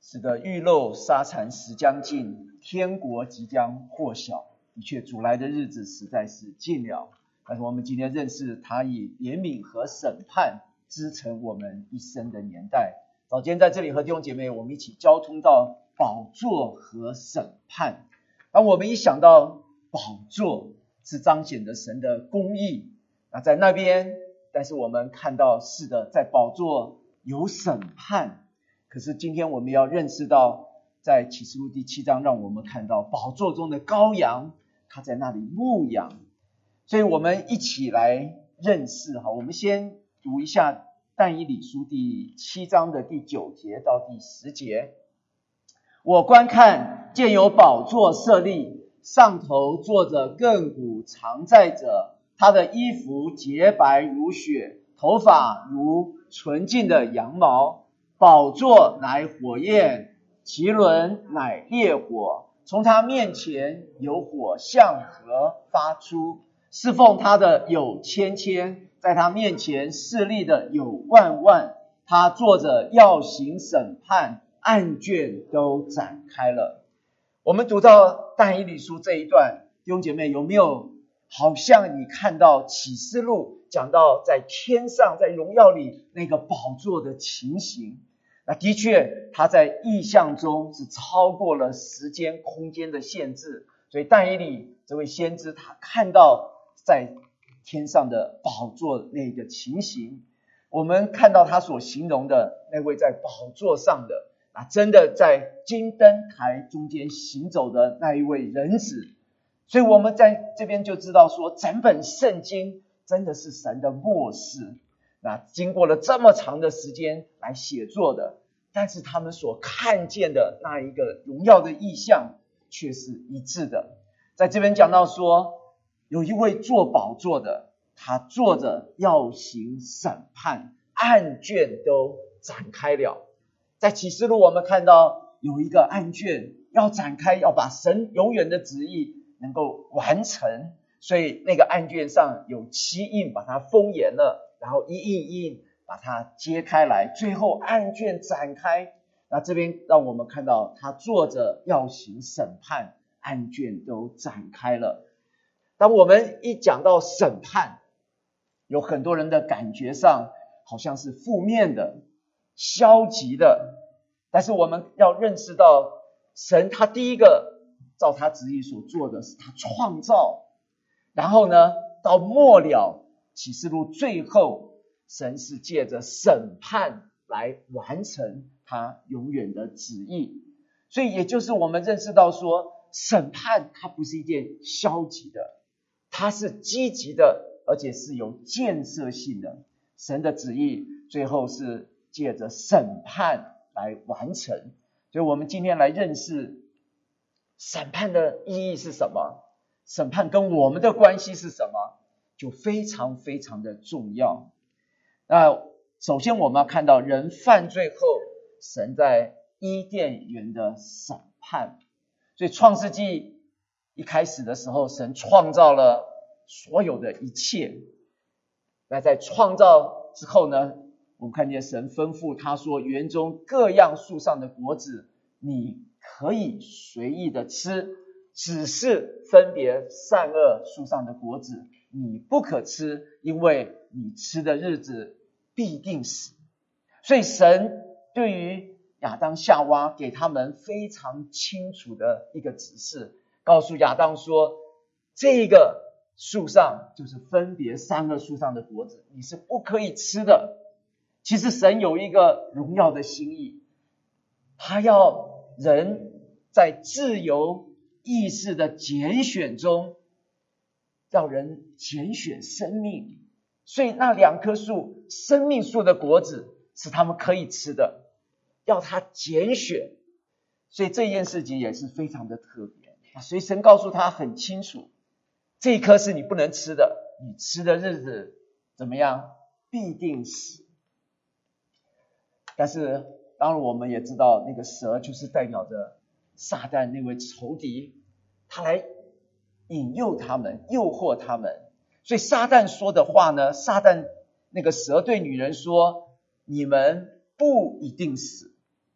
使得玉漏沙蚕时将尽，天国即将祸小。的确，主来的日子实在是近了。但是我们今天认识他以怜悯和审判支撑我们一生的年代。早间在这里和弟兄姐妹，我们一起交通到宝座和审判。当我们一想到宝座是彰显着神的公义，那在那边，但是我们看到是的，在宝座有审判。可是今天我们要认识到，在启示录第7章，让我们看到宝座中的羔羊，他在那里牧羊。所以我们一起来认识。我们先读一下但以理书第7章的第9节到第10节。我观看，见有宝座设立，上头坐着亘古常在者，他的衣服洁白如雪，头发如纯净的羊毛。宝座乃火焰，其轮乃烈火，从他面前有火向河发出。侍奉他的有千千，在他面前侍立的有万万。他坐着要行审判，案卷都展开了。我们读到但以理书这一段，弟兄姐妹有没有好像你看到启示录讲到在天上在荣耀里那个宝座的情形？那的确他在意象中是超过了时间空间的限制，所以但以理这位先知他看到在天上的宝座那个情形。我们看到他所形容的那位在宝座上的真的在金灯台中间行走的那一位人子。所以我们在这边就知道说，整本圣经真的是神的默示，那经过了这么长的时间来写作的，但是他们所看见的那一个荣耀的意象却是一致的。在这边讲到说，有一位坐宝座的，他坐着要行审判，案卷都展开了。在启示录我们看到有一个案卷要展开，要把神永远的旨意能够完成，所以那个案卷上有7印把它封严了，然后一印一印把它揭开来，最后案卷展开。那这边让我们看到他坐着要行审判，案卷都展开了。当我们一讲到审判，有很多人的感觉上好像是负面的、消极的，但是我们要认识到，神他第一个照他旨意所做的是他创造，然后呢，到末了启示录最后，神是借着审判来完成他永远的旨意。所以也就是我们认识到说，审判它不是一件消极的，它是积极的，而且是有建设性的。神的旨意最后是借着审判来完成。所以我们今天来认识审判的意义是什么，审判跟我们的关系是什么，就非常非常的重要。那首先我们要看到人犯罪后，神在伊甸园的审判。所以创世纪一开始的时候，神创造了所有的一切。那在创造之后呢，我们看见神吩咐他说，园中各样树上的果子你可以随意的吃，只是分别善恶树上的果子你不可吃，因为你吃的日子必定死。所以神对于亚当夏娃给他们非常清楚的一个指示，告诉亚当说，这个树上就是分别善恶树上的果子，你是不可以吃的。其实神有一个荣耀的心意，他要人在自由意识的拣选中，让人拣选生命。所以那2棵树，生命树的果子是他们可以吃的，要他拣选。所以这件事情也是非常的特别。所以神告诉他很清楚，这一棵是你不能吃的，你吃的日子怎么样？必定死。但是当然我们也知道，那个蛇就是代表着撒旦那位仇敌，他来引诱他们，诱惑他们。所以撒旦说的话呢，撒旦那个蛇对女人说，你们不一定死。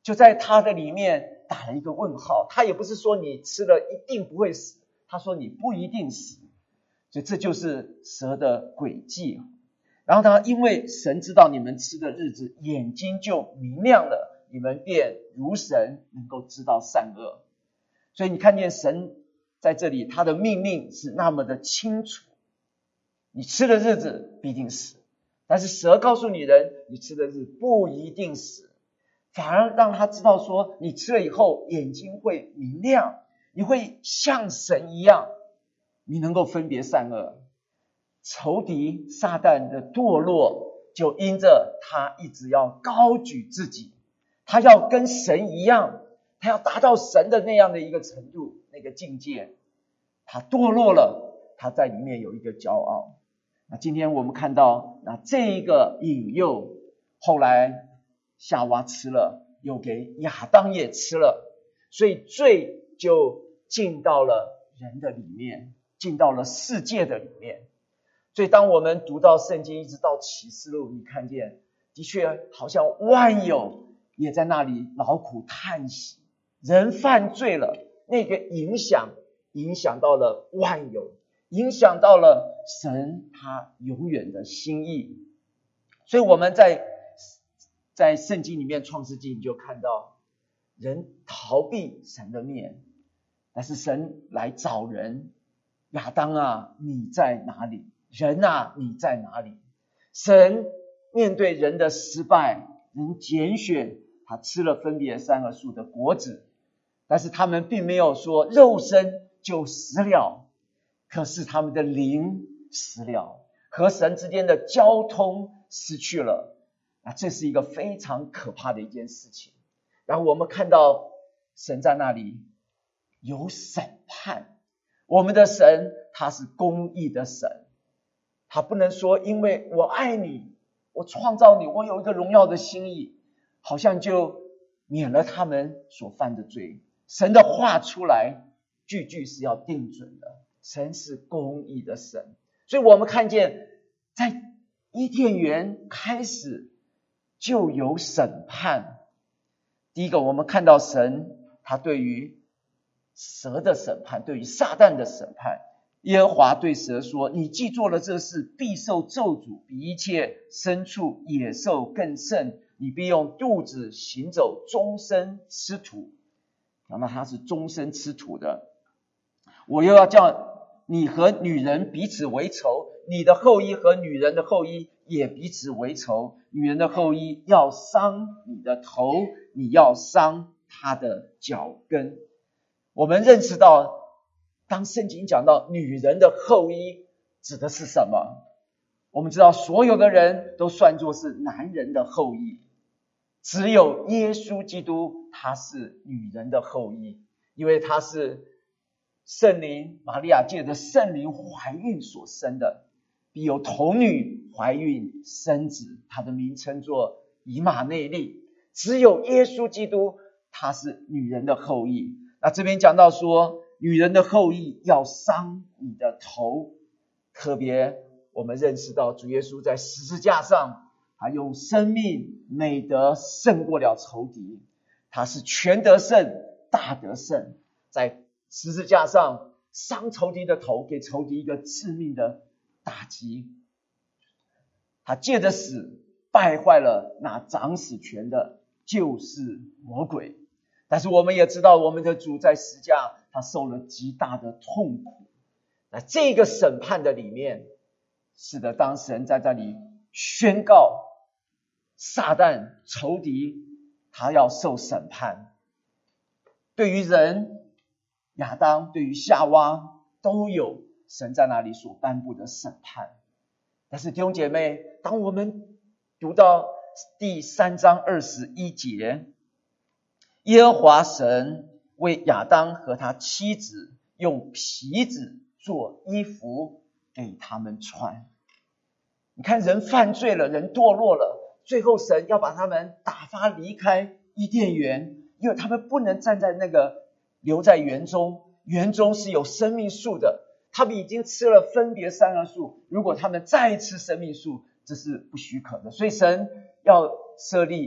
就在他的里面打了一个问号。他也不是说你吃了一定不会死，他说你不一定死。所以这就是蛇的诡计。然后他因为神知道你们吃的日子眼睛就明亮了，你们便如神，能够知道善恶。所以你看见神在这里，他的命令是那么的清楚，你吃的日子必定死。但是蛇告诉女人，你吃的日子不一定死，反而让他知道说，你吃了以后眼睛会明亮，你会像神一样，你能够分别善恶。仇敌撒旦的堕落，就因着他一直要高举自己，他要跟神一样，他要达到神的那样的一个程度，那个境界。他堕落了，他在里面有一个骄傲。那今天我们看到，那这一个引诱，后来夏娃吃了，又给亚当也吃了，所以罪就进到了人的里面，进到了世界的里面。所以当我们读到圣经一直到启示录，你看见的确好像万有也在那里劳苦叹息，人犯罪了，那个影响到了万有，影响到了神他永远的心意。所以我们在圣经里面创世纪你就看到人逃避神的面，但是神来找人，亚当啊你在哪里？人啊你在哪里？神面对人的失败，人拣选他吃了分别善恶树的果子，但是他们并没有说肉身就死了，可是他们的灵死了，和神之间的交通失去了。这是一个非常可怕的一件事情。然后我们看到神在那里有审判，我们的神他是公义的神，他不能说因为我爱你，我创造你，我有一个荣耀的心意，好像就免了他们所犯的罪。神的话出来句句是要定准的，神是公义的神。所以我们看见在伊甸园开始就有审判。第一个我们看到神他对于蛇的审判，对于撒旦的审判。耶和华对蛇说，你既做了这事，必受咒诅，比一切牲畜野兽更甚，你必用肚子行走，终身吃土。那他是终身吃土的。我又要叫你和女人彼此为仇，你的后裔和女人的后裔也彼此为仇，女人的后裔要伤你的头，你要伤她的脚跟。我们认识到，当圣经讲到女人的后裔指的是什么？我们知道所有的人都算作是男人的后裔，只有耶稣基督他是女人的后裔，因为他是圣灵玛利亚借着圣灵怀孕所生的，必有童女怀孕生子，他的名称作以马内利。只有耶稣基督他是女人的后裔。那这边讲到说，女人的后裔要伤你的头，特别我们认识到主耶稣在十字架上，他用生命美德胜过了仇敌，他是全得胜大得胜，在十字架上伤仇敌的头，给仇敌一个致命的打击。他借着死败坏了那掌死权的，就是魔鬼。但是我们也知道，我们的主在十字架他受了极大的痛苦。那这个审判的里面，是的，当神在这里宣告撒旦仇敌他要受审判，对于人亚当，对于夏娃都有神在那里所颁布的审判。但是弟兄姐妹，当我们读到第3章21节，耶和华神为亚当和他妻子用皮子做衣服给他们穿。你看人犯罪了，人堕落了，最后神要把他们打发离开伊甸园，因为他们不能站在那个留在园中，园中是有生命树的，他们已经吃了分别善恶树，如果他们再吃生命树，这是不许可的。所以神要设立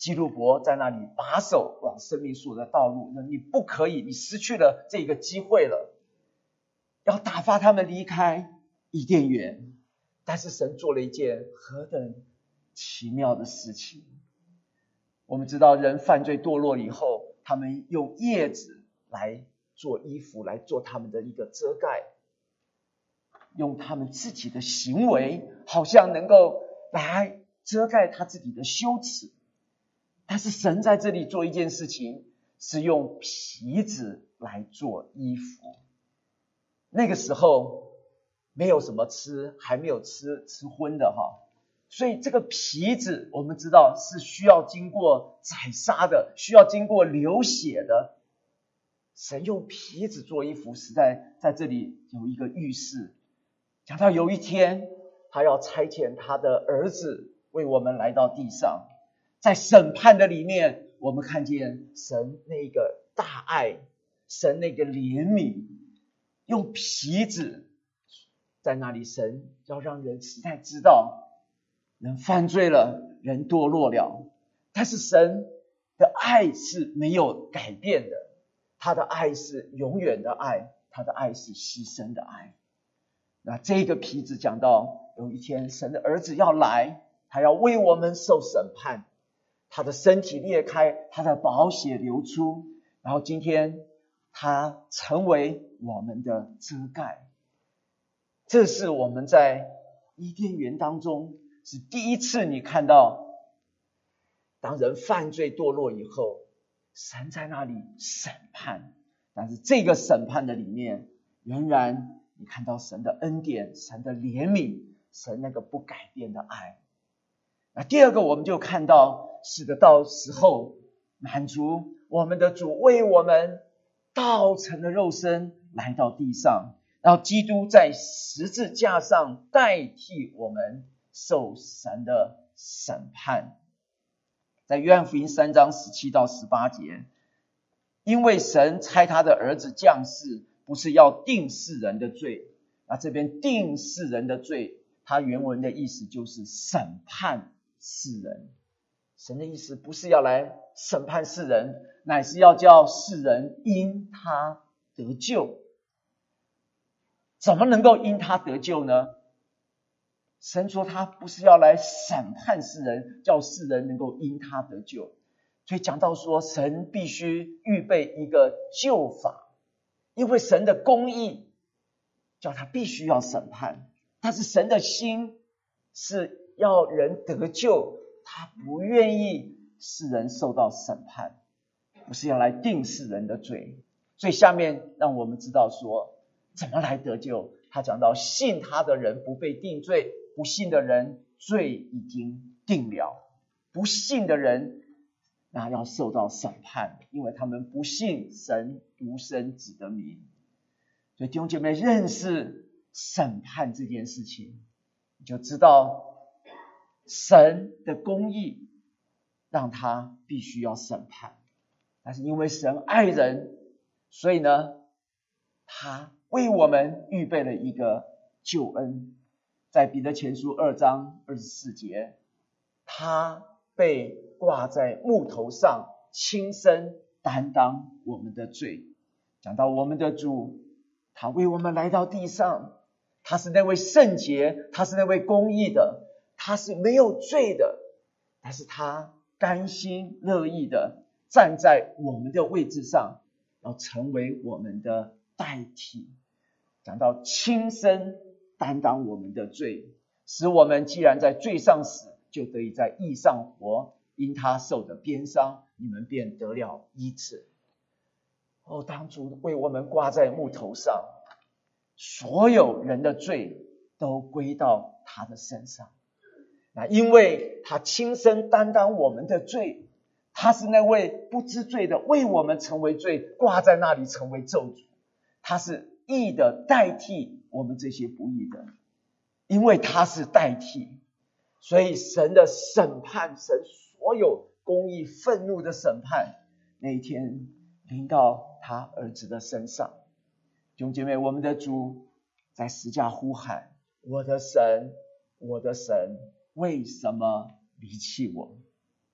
基路伯在那里把守往生命树的道路，你不可以，你失去了这个机会了，要打发他们离开伊甸园。但是神做了一件何等奇妙的事情。我们知道人犯罪堕落以后，他们用叶子来做衣服，来做他们的一个遮盖，用他们自己的行为好像能够来遮盖他自己的羞耻。但是神在这里做一件事情，是用皮子来做衣服。那个时候没有什么吃，还没有吃荤的所以这个皮子我们知道是需要经过宰杀的，需要经过流血的。神用皮子做衣服，实在在这里有一个预示，讲到有一天他要差遣他的儿子为我们来到地上。在审判的里面，我们看见神那个大爱，神那个怜悯，用皮子在那里，神要让人实在知道人犯罪了，人堕落了，但是神的爱是没有改变的，他的爱是永远的爱，他的爱是牺牲的爱。那这个皮子讲到有一天神的儿子要来，他要为我们受审判，他的身体裂开，他的宝血流出，然后今天他成为我们的遮盖。这是我们在伊甸园当中是第一次你看到，当人犯罪堕落以后，神在那里审判，但是这个审判的里面，仍然你看到神的恩典，神的怜悯，神那个不改变的爱。那第二个我们就看到，是的，到时候满足我们的主为我们道成了肉身来到地上，然后基督在十字架上代替我们受神的审判。在约翰福音3章17到18节，因为神差他的儿子降世，不是要定世人的罪。那这边定世人的罪，它原文的意思就是审判世人。神的意思不是要来审判世人，乃是要叫世人因他得救。怎么能够因他得救呢？神说他不是要来审判世人，叫世人能够因他得救。所以讲到说神必须预备一个救法，因为神的公义叫他必须要审判，但是神的心是要人得救，他不愿意世人受到审判，不是要来定世人的罪。所以下面让我们知道说怎么来得救。他讲到信他的人不被定罪，不信的人罪已经定了，不信的人那要受到审判，因为他们不信神独生子的名。所以弟兄姐妹，认识审判这件事情，你就知道神的公义让他必须要审判，但是因为神爱人，所以呢他为我们预备了一个救恩。在彼得前书2章24节，他被挂在木头上，亲身担当我们的罪。讲到我们的主，他为我们来到地上，他是那位圣洁，他是那位公义的，他是没有罪的，但是他甘心乐意的站在我们的位置上，要成为我们的代替。讲到亲身担当我们的罪，使我们既然在罪上死，就得以在义上活，因他受的鞭伤，你们便得了医治。当主为我们挂在木头上，所有人的罪都归到他的身上。那因为他亲身担当我们的罪，他是那位不知罪的，为我们成为罪，挂在那里成为咒诅。他是义的代替我们这些不义的，因为他是代替，所以神的审判，神所有公义愤怒的审判，那一天临到他儿子的身上。弟兄姐妹，我们的主在十架呼喊，我的神，我的神，为什么离弃我？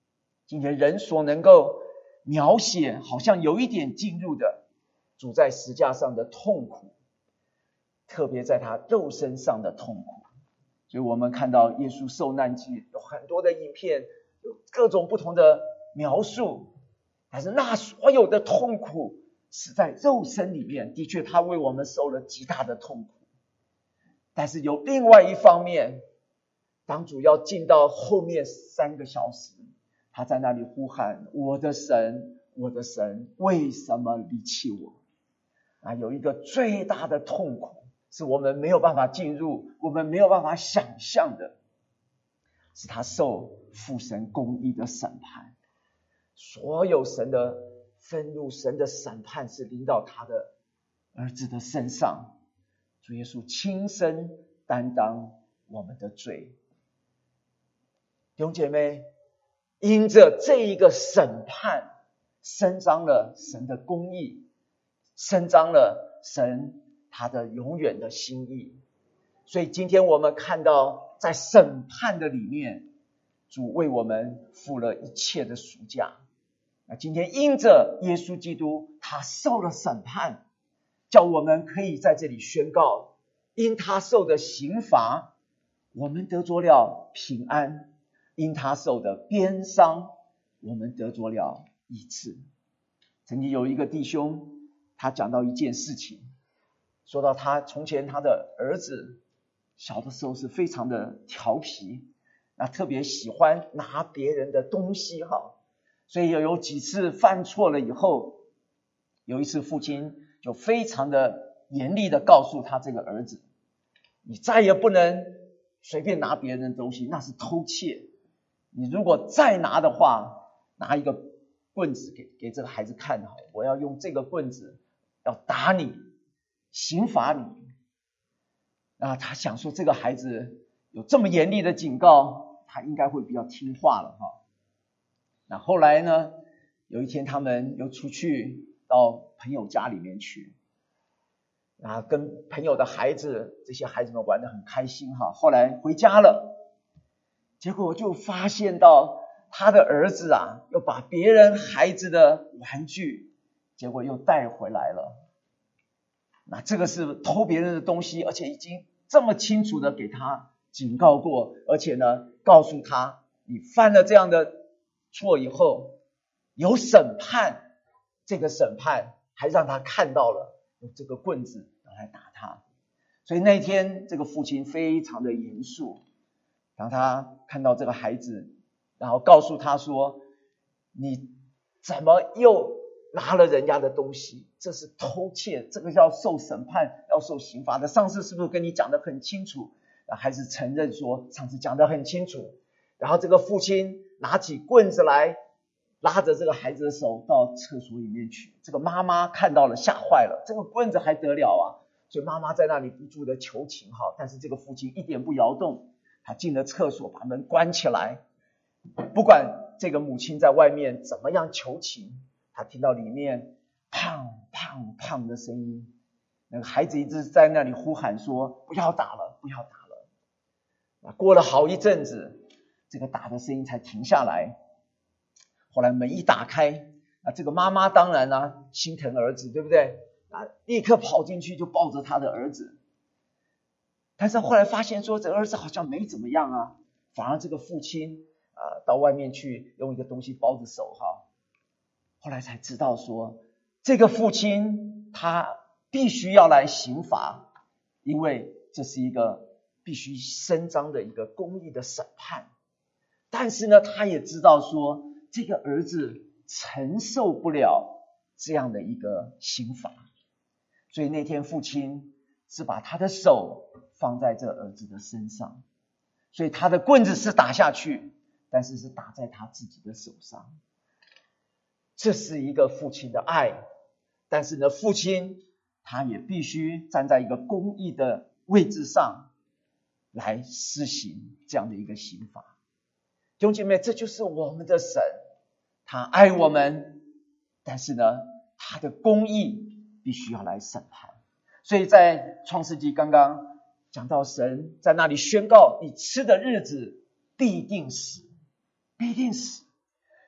今天人所能够描写好像有一点进入的主在十架上的痛苦，特别在他肉身上的痛苦。所以我们看到耶稣受难记有很多的影片，有各种不同的描述，但是那所有的痛苦是在肉身里面，的确他为我们受了极大的痛苦。但是有另外一方面，当主要进到后面3个小时，他在那里呼喊，我的神，我的神，为什么离弃我？有一个最大的痛苦是我们没有办法进入，我们没有办法想象的，是他受父神公义的审判。所有神的愤怒，神的审判是临到他的儿子的身上。主耶稣亲身担当我们的罪。弟兄姐妹，因着这一个审判，伸张了神的公义，伸张了神他的永远的心意。所以今天我们看到在审判的里面，主为我们付了一切的赎价。那今天因着耶稣基督他受了审判，叫我们可以在这里宣告，因他受的刑罚，我们得着了平安；因他受的鞭伤，我们得着了医治。曾经有一个弟兄，他讲到一件事情，说到他从前他的儿子小的时候是非常的调皮，特别喜欢拿别人的东西，所以有几次犯错了以后，有一次父亲就非常的严厉的告诉他这个儿子，你再也不能随便拿别人的东西，那是偷窃。你如果再拿的话，拿一个棍子给这个孩子看，我要用这个棍子要打你，刑罚你。他想说这个孩子有这么严厉的警告，他应该会比较听话了。那后来呢，有一天他们又出去到朋友家里面去，跟朋友的孩子，这些孩子们玩得很开心。后来回家了，结果就发现到他的儿子又把别人孩子的玩具结果又带回来了。那这个是偷别人的东西，而且已经这么清楚的给他警告过，而且呢告诉他，你犯了这样的错以后有审判，这个审判还让他看到了用这个棍子来打他。所以那天这个父亲非常的严肃，当他看到这个孩子，然后告诉他说，你怎么又拿了人家的东西，这是偷窃，这个要受审判，要受刑罚的。上次是不是跟你讲得很清楚？孩子承认说上次讲得很清楚。然后这个父亲拿起棍子来，拉着这个孩子的手到厕所里面去。这个妈妈看到了，吓坏了，这个棍子还得了啊！所以妈妈在那里不住的求情，但是这个父亲一点不摇动。他进了厕所，把门关起来，不管这个母亲在外面怎么样求情，他听到里面砰砰砰的声音，那个孩子一直在那里呼喊说，不要打了，不要打了。过了好一阵子，这个打的声音才停下来。后来门一打开，这个妈妈当然心疼儿子，对不对？立刻跑进去就抱着他的儿子。但是后来发现说，这儿子好像没怎么样反而这个父亲到外面去用一个东西包着手后来才知道说，这个父亲他必须要来刑罚，因为这是一个必须伸张的一个公义的审判。但是呢，他也知道说，这个儿子承受不了这样的一个刑罚，所以那天父亲是把他的手放在这儿子的身上，所以他的棍子是打下去，但是是打在他自己的手上。这是一个父亲的爱，但是呢，父亲他也必须站在一个公义的位置上来施行这样的一个刑罚。弟兄姐妹，这就是我们的神，他爱我们，但是呢，他的公义必须要来审判。所以在创世纪刚刚讲到，神在那里宣告，你吃的日子必定死，必定死。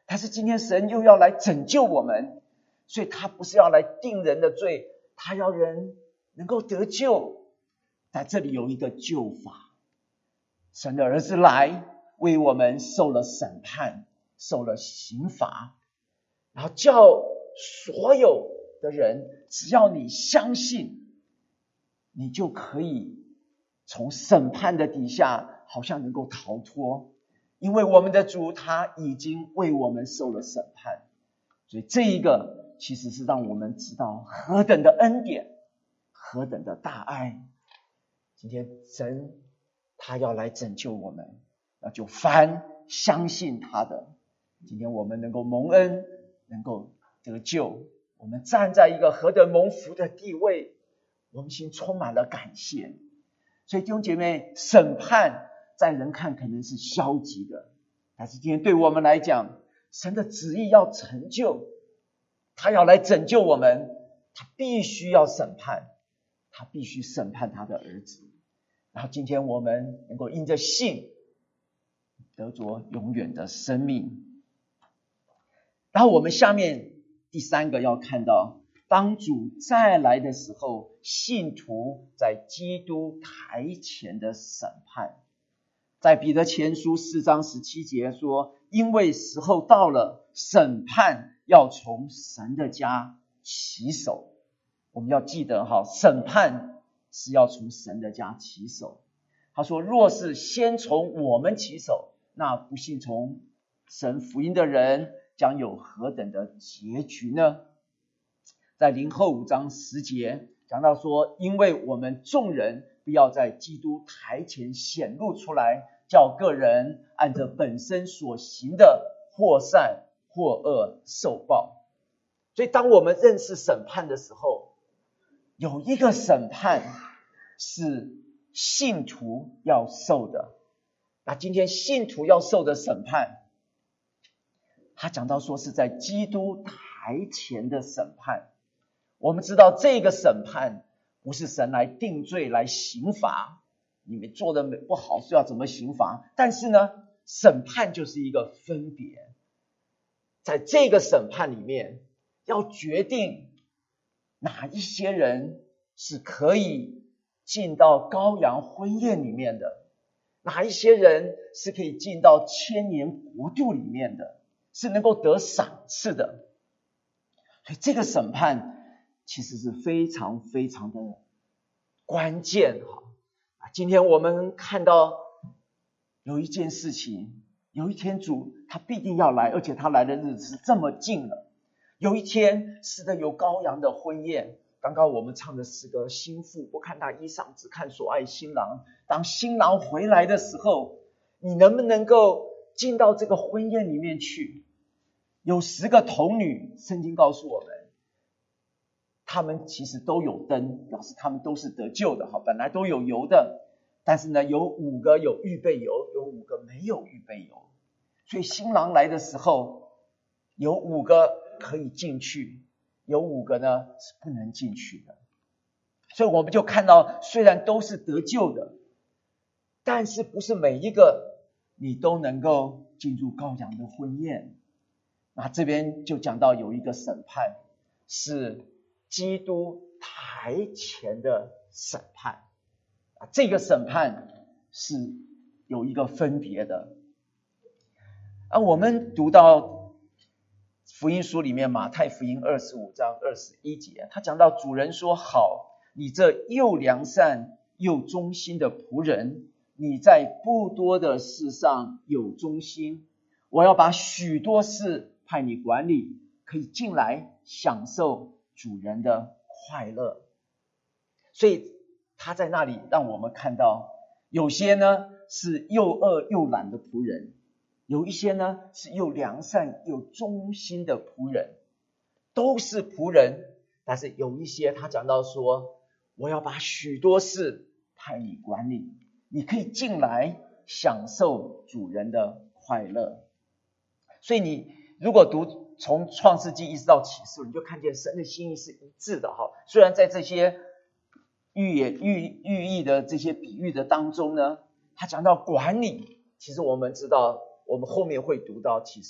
但是今天神又要来拯救我们，所以他不是要来定人的罪，他要人能够得救。在这里有一个救法，神的儿子来为我们受了审判，受了刑罚，然后叫所有的人，只要你相信，你就可以从审判的底下好像能够逃脱，因为我们的主他已经为我们受了审判。所以这一个其实是让我们知道何等的恩典，何等的大爱。今天神他要来拯救我们，那就凡相信他的，今天我们能够蒙恩，能够得救，我们站在一个何等蒙福的地位，我们心充满了感谢。所以弟兄姐妹，审判在人看可能是消极的，但是今天对我们来讲，神的旨意要成就，他要来拯救我们，他必须要审判，他必须审判他的儿子。然后今天我们能够因着信得着永远的生命。然后我们下面第三个要看到，当主再来的时候，信徒在基督台前的审判。在彼得前书4章17节说，因为时候到了，审判要从神的家起手。我们要记得审判是要从神的家起手。他说，若是先从我们起手，那不信从神福音的人将有何等的结局呢？在林后5章10节讲到说，因为我们众人必要在基督台前显露出来，叫个人按着本身所行的或善或恶受报。所以当我们认识审判的时候，有一个审判是信徒要受的。那今天信徒要受的审判，他讲到说是在基督台前的审判。我们知道这个审判不是神来定罪来刑罚，你们做的不好是要怎么刑罚，但是呢，审判就是一个分别。在这个审判里面，要决定哪一些人是可以进到羔羊婚宴里面的，哪一些人是可以进到千年国度里面的，是能够得赏赐的。所以这个审判其实是非常非常的关键。今天我们看到有一件事情，有一天主他必定要来，而且他来的日子是这么近了。有一天是的，有羔羊的婚宴。刚刚我们唱的诗歌，新妇不看他衣裳，只看所爱新郎。当新郎回来的时候，你能不能够进到这个婚宴里面去？有10个童女，圣经告诉我们，他们其实都有灯，表示他们都是得救的，本来都有油的。但是呢，有5个有预备油，有5个没有预备油。所以新郎来的时候，有5个可以进去，有5个呢是不能进去的。所以我们就看到，虽然都是得救的，但是不是每一个你都能够进入羔羊的婚宴。那这边就讲到有一个审判，是基督台前的审判。这个审判是有一个分别的。我们读到福音书里面，马太福音25章21节，他讲到主人说，好，你这又良善又忠心的仆人，你在不多的事上有忠心，我要把许多事派你管理，可以进来享受主人的快乐。所以他在那里让我们看到，有些呢是又恶又懒的仆人，有一些呢是又良善又忠心的仆人，都是仆人。但是有一些他讲到说，我要把许多事派你管理，你可以进来享受主人的快乐。所以你如果读从创世纪一直到启示，你就看见神的心意是一致的。虽然在这些寓意的这些比喻的当中呢，他讲到管理，其实我们知道，我们后面会读到启示录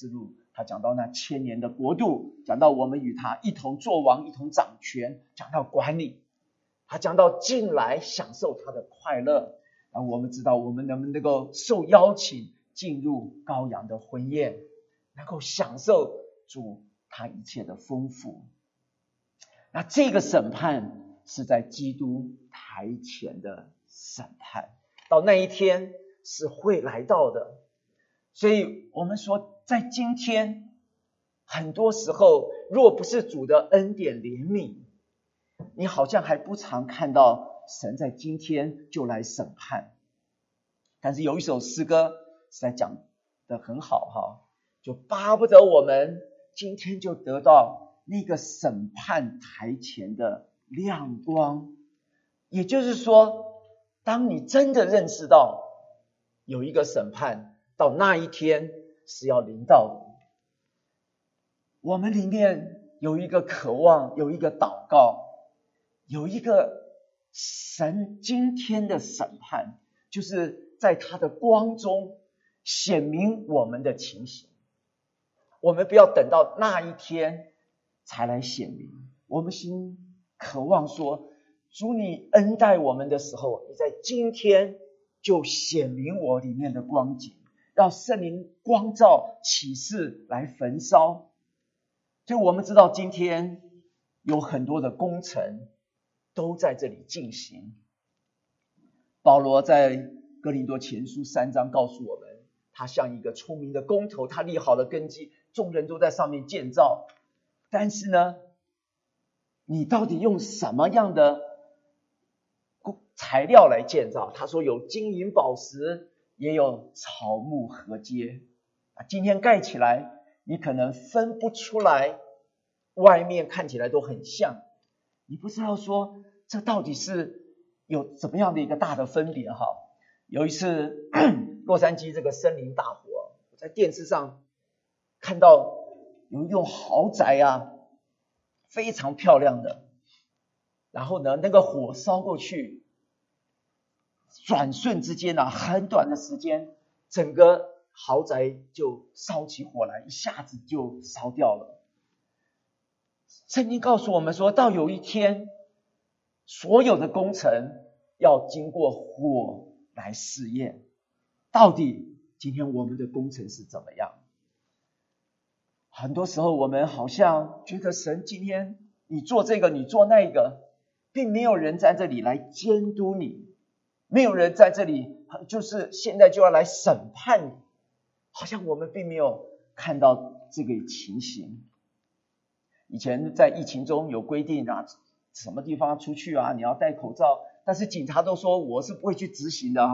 他讲到那千年的国度，讲到我们与他一同作王，一同掌权，讲到管理，他讲到进来享受他的快乐。然后我们知道我们能不能够受邀请进入羔羊的婚宴，能够享受主他一切的丰富。那这个审判是在基督台前的审判，到那一天是会来到的。所以我们说在今天很多时候，若不是主的恩典怜悯，你好像还不常看到神在今天就来审判。但是有一首诗歌是在讲得很好就巴不得我们今天就得到那个审判台前的亮光。也就是说，当你真的认识到有一个审判，到那一天是要临到的，我们里面有一个渴望，有一个祷告，有一个神今天的审判，就是在他的光中显明我们的情形。我们不要等到那一天才来显明，我们心渴望说，主你恩待我们的时候，你在今天就显明我里面的光景，让圣灵光照启示来焚烧。所以我们知道今天有很多的工程都在这里进行。保罗在哥林多前书3章告诉我们，他像一个聪明的工头，他立好了根基，众人都在上面建造。但是呢，你到底用什么样的材料来建造？他说有金银宝石，也有草木禾秸。今天盖起来你可能分不出来，外面看起来都很像，你不知道说这到底是有怎么样的一个大的分别。有一次洛杉矶这个森林大火，我在电视上看到有一栋豪宅非常漂亮的，然后呢，那个火烧过去，转瞬之间很短的时间，整个豪宅就烧起火来，一下子就烧掉了。圣经告诉我们说，到有一天所有的工程要经过火来试验，到底今天我们的工程是怎么样。很多时候我们好像觉得神今天你做这个你做那个，并没有人在这里来监督你，没有人在这里就是现在就要来审判你，好像我们并没有看到这个情形。以前在疫情中有规定什么地方出去你要戴口罩，但是警察都说我是不会去执行的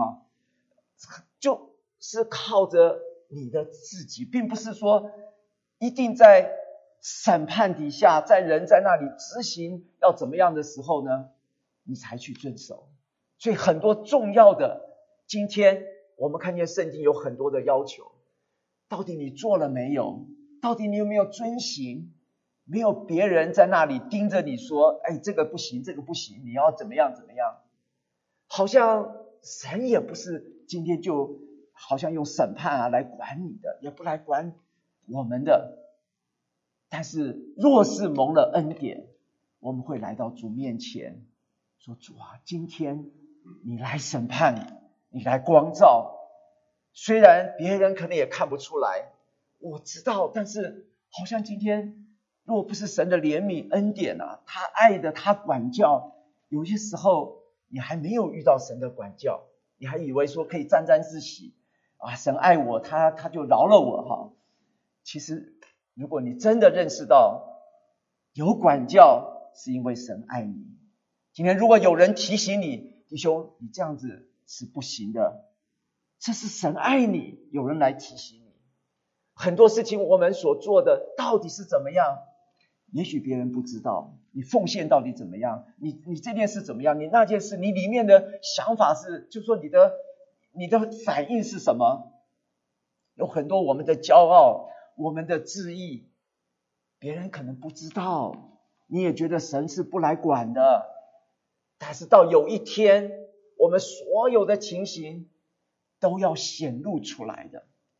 就是靠着你的自己，并不是说一定在审判底下，在人在那里执行要怎么样的时候呢，你才去遵守。所以很多重要的，今天我们看见圣经有很多的要求，到底你做了没有？到底你有没有遵行？没有别人在那里盯着你说，这个不行，这个不行，你要怎么样怎么样。好像神也不是今天就好像用审判来管你的，也不来管我们的。但是若是蒙了恩典，我们会来到主面前说，主今天你来审判，你来光照，虽然别人可能也看不出来，我知道，但是好像今天若不是神的怜悯恩典他爱的他管教，有些时候你还没有遇到神的管教，你还以为说可以沾沾自喜神爱我，他就饶了我其实如果你真的认识到有管教是因为神爱你，今天如果有人提醒你，弟兄你这样子是不行的，这是神爱你，有人来提醒你。很多事情我们所做的到底是怎么样，也许别人不知道，你奉献到底怎么样，你这件事怎么样，你那件事你里面的想法是，就是说你的反应是什么。有很多我们的骄傲，我们的自义，别人可能不知道，你也觉得神是不来管的。但是到有一天，我们所有的情形都要显露出来的。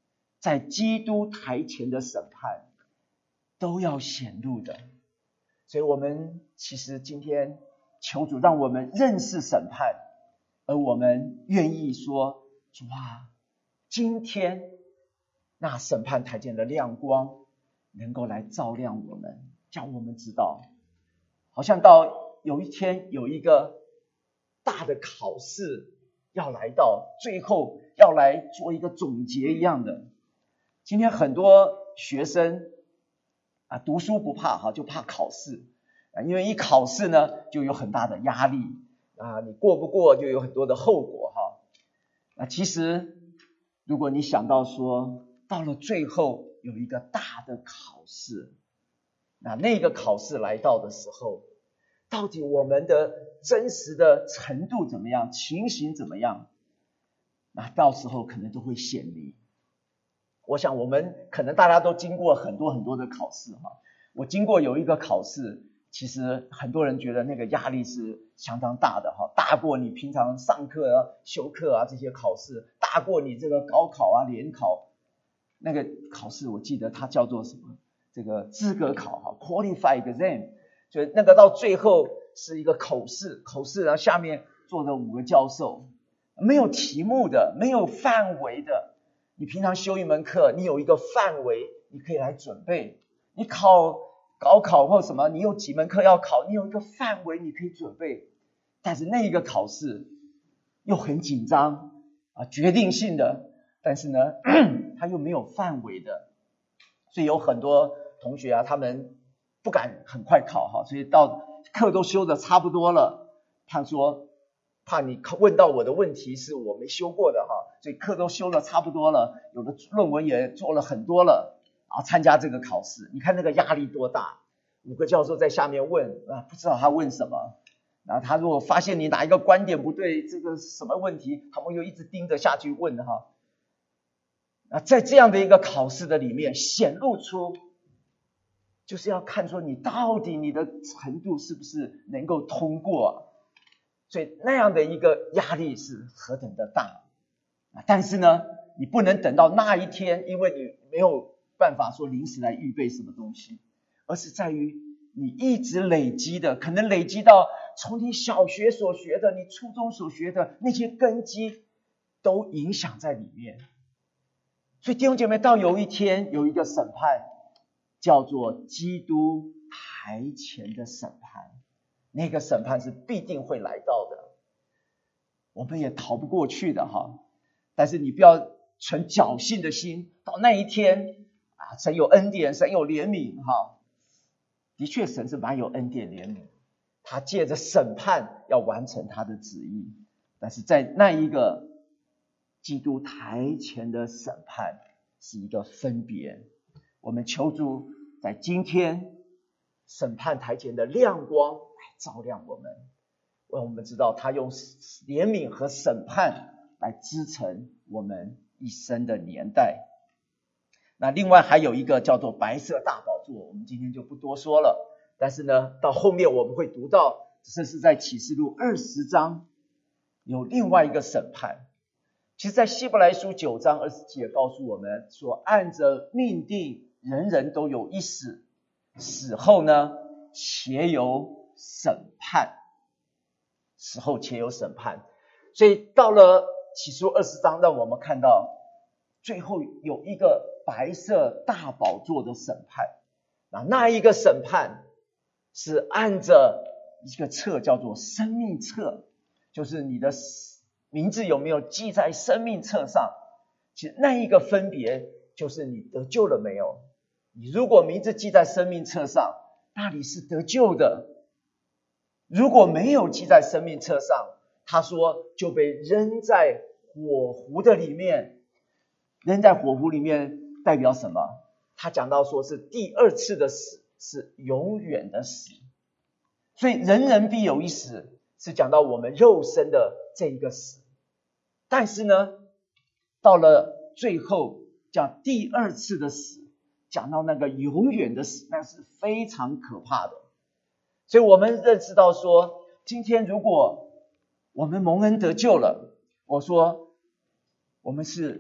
在基督台前的审判都要显露的。所以我们其实今天求主让我们认识审判，而我们愿意说，主啊，今天那审判台前的亮光能够来照亮我们，叫我们知道，好像到有一天有一个大的考试要来到，最后要来做一个总结一样的。今天很多学生读书不怕就怕考试因为一考试呢就有很大的压力你过不过就有很多的后果其实如果你想到说到了最后有一个大的考试，那个考试来到的时候，到底我们的真实的程度怎么样，情形怎么样，那到时候可能都会显明。我想我们可能大家都经过很多很多的考试我经过有一个考试，其实很多人觉得那个压力是相当大的大过你平常上课修课这些考试，大过你这个高考联考。那个考试我记得它叫做什么，这个资格考qualify exam， 所以那个到最后是一个口试，然后下面坐着5个教授，没有题目的，没有范围的。你平常修一门课，你有一个范围你可以来准备，你考高考或什么，你有几门课要考，你有一个范围你可以准备。但是那一个考试又很紧张决定性的，但是呢它又没有范围的，所以有很多同学他们不敢很快考所以到课都修的差不多了，他说怕你问到我的问题是我没修过的所以课都修的差不多了，有的论文也做了很多了参加这个考试。你看那个压力多大，5个教授在下面问不知道他问什么，然后他如果发现你哪一个观点不对，这个什么问题，他们又一直盯着下去问在这样的一个考试的里面显露出，就是要看出你到底你的程度是不是能够通过所以那样的一个压力是何等的大但是呢你不能等到那一天，因为你没有办法说临时来预备什么东西，而是在于你一直累积的，可能累积到从你小学所学的，你初中所学的那些根基都影响在里面。所以弟兄姐妹，到有一天有一个审判叫做基督台前的审判，那个审判是必定会来到的，我们也逃不过去的但是你不要存侥幸的心，到那一天神有恩典，神有怜悯的确神是蛮有恩典怜悯，他借着审判要完成他的旨意。但是在那一个基督台前的审判是一个分别，我们求主在今天审判台前的亮光来照亮我们，让我们知道他用怜悯和审判来支撑我们一生的年代。那另外还有一个叫做白色大宝座，我们今天就不多说了，但是呢到后面我们会读到，这是在启示录20章有另外一个审判。其实在希伯来书9章20节告诉我们说，按着命定人人都有一死，死后呢且有审判，死后且有审判。所以到了启示录20章，让我们看到最后有一个白色大宝座的审判。那一个审判是按着一个册叫做生命册，就是你的名字有没有记在生命册上。其实那一个分别就是你得救了没有。你如果名字记在生命册上，那你是得救的，如果没有记在生命册上，他说就被扔在火湖的里面。扔在火湖里面代表什么？他讲到说是第二次的死，是永远的死。所以人人必有一死，是讲到我们肉身的这一个死。但是呢到了最后叫第二次的死，讲到那个永远的死，那是非常可怕的。所以我们认识到说，今天如果我们蒙恩得救了，我说我们是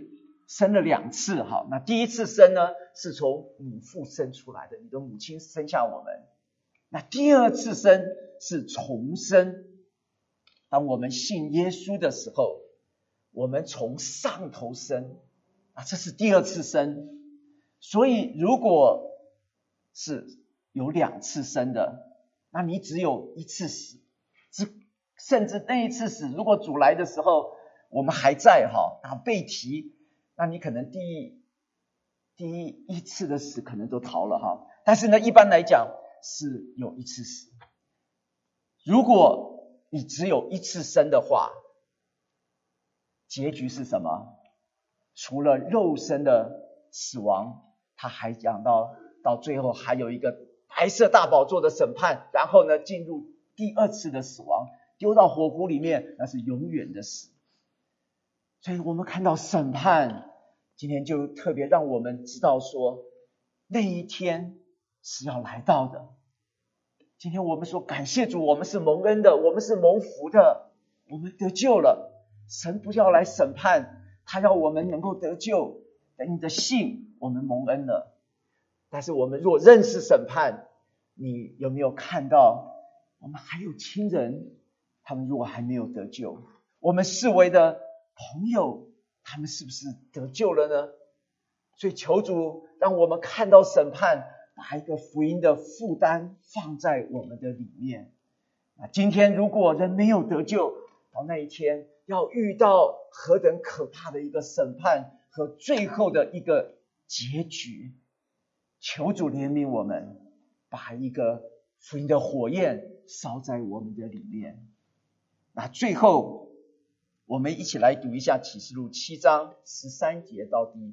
生了2次。好，那第一次生呢，是从母腹生出来的，你的母亲生下我们。那第二次生是重生，当我们信耶稣的时候，我们从上头生，这是第二次生。所以如果是有2次生的，那你只有1次死，甚至那一次死，如果主来的时候我们还在被提，那你可能第一次的死可能都逃了但是呢，一般来讲是有1次死。如果你只有1次生的话，结局是什么？除了肉身的死亡，他还讲到最后还有一个白色大宝座的审判，然后呢进入第2次的死亡，丢到火湖里面，那是永远的死。所以我们看到审判，今天就特别让我们知道说，那一天是要来到的。今天我们说感谢主，我们是蒙恩的，我们是蒙福的，我们得救了。神不要来审判，他要我们能够得救，等你的信我们蒙恩了。但是我们若认识审判，你有没有看到我们还有亲人，他们如果还没有得救，我们视为的朋友，他们是不是得救了呢？所以求主让我们看到审判，把一个福音的负担放在我们的里面。今天如果人没有得救，到那一天要遇到何等可怕的一个审判和最后的一个结局。求主怜悯我们，把一个福音的火焰烧在我们的里面。那最后我们一起来读一下启示录7章13节到第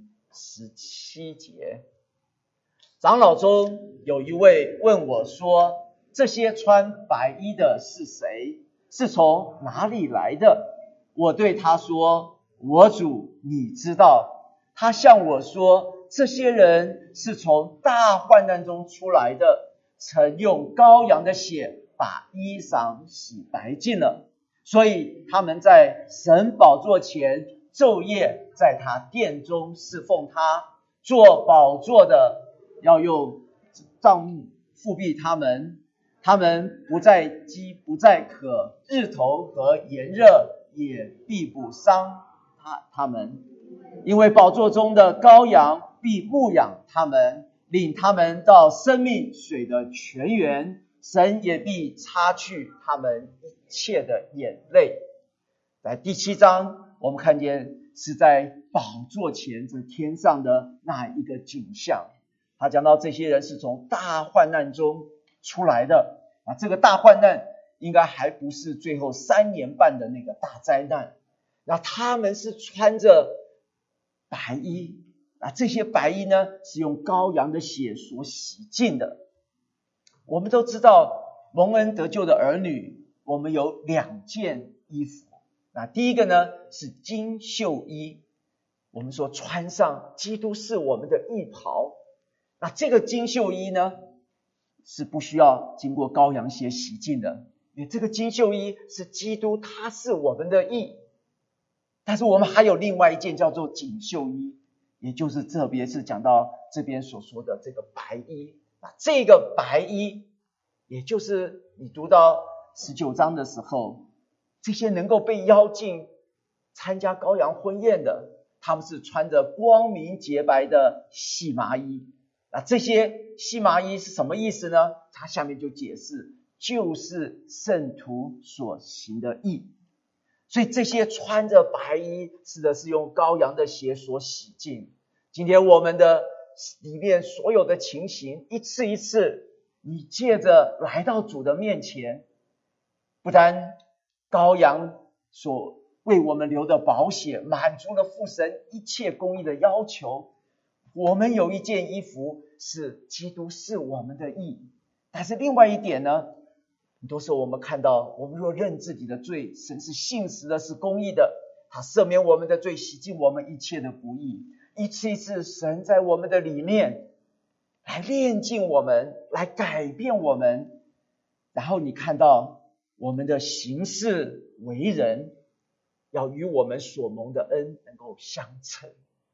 17节。长老中有一位问我说，这些穿白衣的是谁？是从哪里来的？我对他说，我主你知道。他向我说，这些人是从大患难中出来的，曾用羔羊的血把衣裳洗白净了，所以他们在神宝座前昼夜在他殿中侍奉他。做宝座的要用帐幕覆庇他们，他们不再饥不再渴，日头和炎热也必不伤他们，因为宝座中的羔羊必牧养他们，领他们到生命水的泉源，神也必擦去他们一切的眼泪。在第7章我们看见是在宝座前这天上的那一个景象，他讲到这些人是从大患难中出来的。这个大患难应该还不是最后3年半的那个大灾难。那他们是穿着白衣，这些白衣呢是用羔羊的血所洗净的。我们都知道蒙恩得救的儿女，我们有2件衣服。第一个呢是金绣衣，我们说穿上基督是我们的义袍。这个金绣衣呢是不需要经过羔羊血洗净的，因为这个金绣衣是基督，他是我们的义。但是我们还有另外一件叫做锦绣衣，也就是特别是讲到这边所说的这个白衣。这个白衣也就是你读到19章的时候，这些能够被邀进参加羔羊婚宴的，他们是穿着光明洁白的细麻衣。这些细麻衣是什么意思呢？他下面就解释，就是圣徒所行的义。所以这些穿着白衣是的是用羔羊的血所洗净。今天我们的里面所有的情形，一次一次你借着来到主的面前，不单羔羊所为我们流的宝血满足了父神一切公义的要求，我们有一件衣服是基督是我们的义。但是另外一点呢，很多时候我们看到，我们若认自己的罪，神是信实的，是公义的，他赦免我们的罪，洗净我们一切的不义。一次一次神在我们的里面来炼净我们，来改变我们，然后你看到我们的行事为人要与我们所蒙的恩能够相称。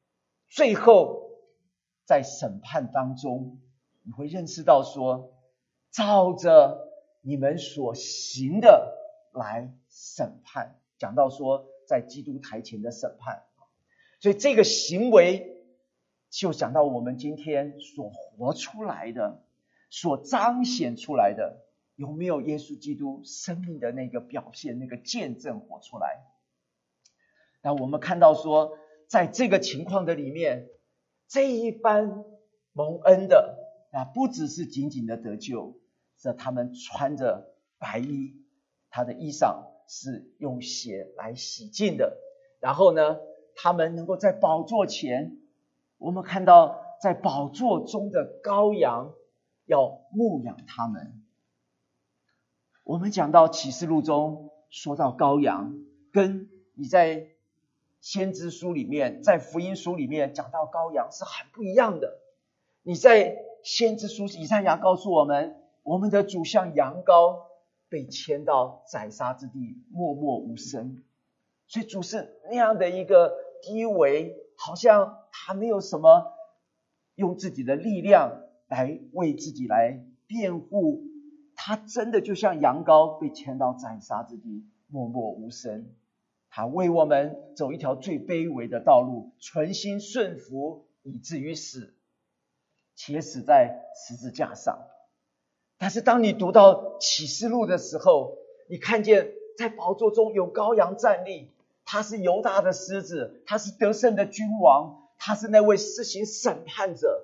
最后在审判当中，你会认识到说，照着你们所行的来审判。讲到说在基督台前的审判，所以这个行为就讲到我们今天所活出来的，所彰显出来的，有没有耶稣基督生命的那个表现，那个见证活出来。那我们看到说，在这个情况的里面，这一班蒙恩的不只是仅仅的得救，是他们穿着白衣，他的衣裳是用血来洗净的。然后呢，他们能够在宝座前，我们看到在宝座中的羔羊要牧养他们。我们讲到启示录中说到羔羊，跟你在先知书里面，在福音书里面讲到羔羊是很不一样的。你在先知书以赛亚告诉我们，我们的主像羊羔被牵到宰杀之地，默默无声。所以主是那样的一个低微，好像他没有什么用自己的力量来为自己来辩护，他真的就像羊羔被牵到宰杀之地，默默无声。他为我们走一条最卑微的道路，存心顺服，以至于死，且死在十字架上。但是当你读到启示录的时候，你看见在宝座中有羔羊站立，他是犹大的狮子，他是得胜的君王，他是那位施行审判者，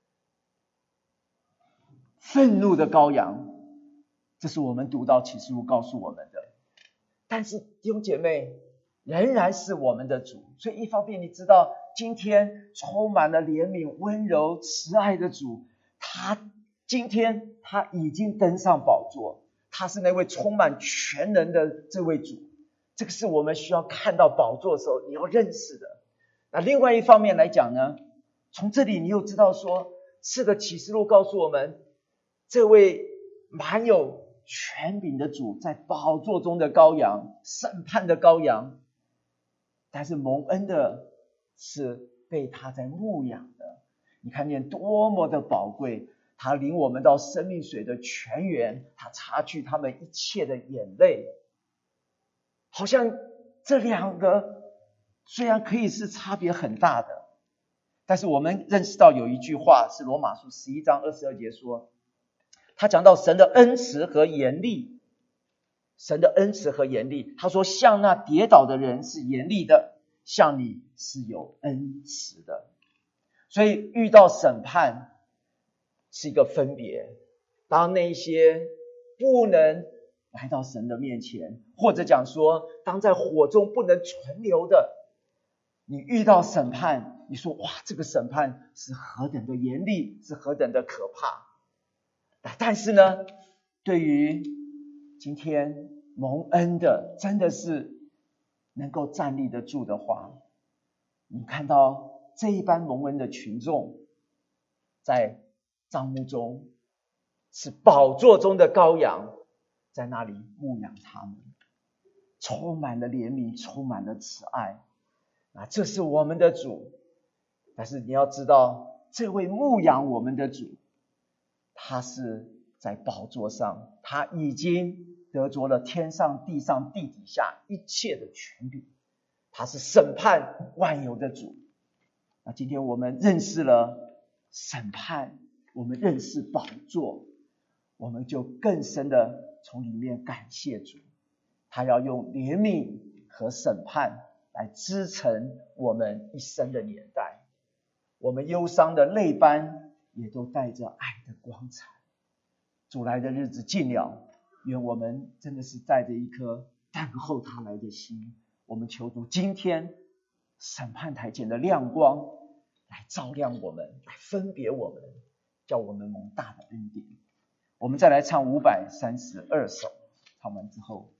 愤怒的羔羊。这是我们读到启示录告诉我们的。但是弟兄姐妹，仍然是我们的主。所以一方面你知道，今天充满了怜悯、温柔、慈爱的主，今天他已经登上宝座，他是那位充满全能的这位主。这个是我们需要看到宝座的时候你要认识的。那另外一方面来讲呢，从这里你又知道说，是的，启示录告诉我们，这位满有权柄的主，在宝座中的羔羊，审判的羔羊。但是蒙恩的是被他在牧养的，你看见多么的宝贵，他领我们到生命水的泉源，他擦去他们一切的眼泪。好像这两个虽然可以是差别很大的，但是我们认识到有一句话是罗马书11章22节说，他讲到神的恩慈和严厉，神的恩慈和严厉，他说像那跌倒的人是严厉的，像你是有恩慈的。所以遇到审判是一个分别，当那些不能来到神的面前，或者讲说当在火中不能存留的，你遇到审判，你说哇，这个审判是何等的严厉，是何等的可怕。但是呢，对于今天蒙恩的，真的是能够站立得住的话，你看到这一班蒙恩的群众在帐幕中，是宝座中的羔羊在那里牧养他们，充满了怜悯，充满了慈爱。这是我们的主。但是你要知道，这位牧养我们的主，他是在宝座上，他已经得着了天上地上地底下一切的权柄，他是审判万有的主。那今天我们认识了审判，我们认识宝座，我们就更深的从里面感谢主，他要用怜悯和审判来支撑我们一生的年代。我们忧伤的泪斑也都带着爱的光彩。主来的日子近了，愿我们真的是带着一颗等候他来的心。我们求主今天审判台前的亮光来照亮我们，来分别我们，叫我们蒙大的恩典。我们再来唱532首，唱完之后